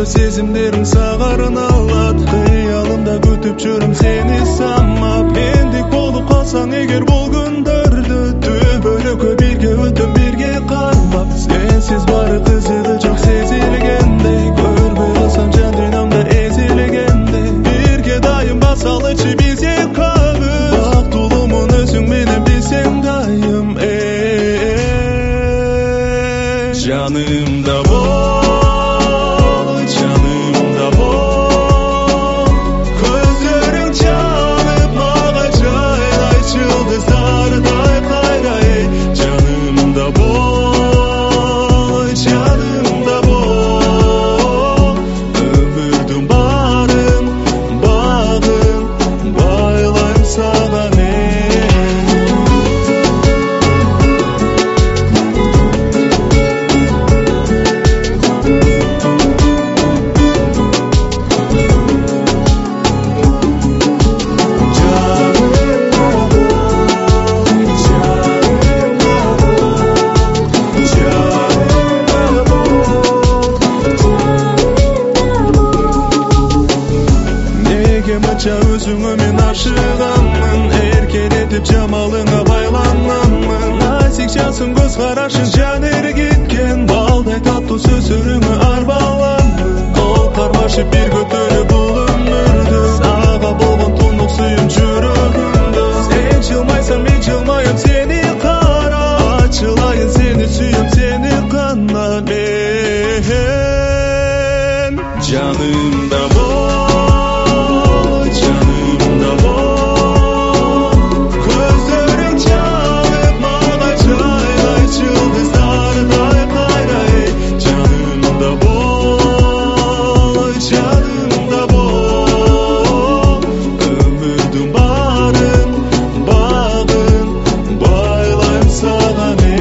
сезимдерим сагарын алат. Кыялымда күтүп жүрүм сени самап. Эндик болуп калсаң эгер бул күндөрдү, түбөлүккө бирге өтөм бирге кармап. Сенсиз баары кызыгы жок сезилгендей, көрбөй калсам жан дүйнөмдө эзилгендей. Бирге дайым басалычы биз экөөбүз, бактылуумун өзүң менен билсең дайым. Жанымда бол, жанымда бол, көздөрүң жанып мага жайнай жылдыздардай кайрай. Жанымда бол, жанымда бол, өмүрдүн баарын багын байлайм сага мен. Өзүңө мен ашыганмын, эркелетип жамалыңа байланганмын. Насик жасың көз карашың жан эргиткен, балдай таттуу сөзүрүңө арбаланмын. Кол кармашып бир көтөрүп бул өмүрдү, сага болгон тунук сүйүм жүрөгүмдө. Сен жылмайсаң мен жылмайым сени карап, ачылайын сени сүйүм сени канап. Мен жанымда бол, жанымда бол, көздөрүң жанып мага жайнай жылдыздардай кайрай. Жанымда бол, жанымда бол, өмүрдүн баарын багын байлайм сага мен.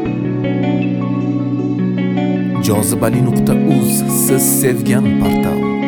Jozibali.uz siz sevgan portal.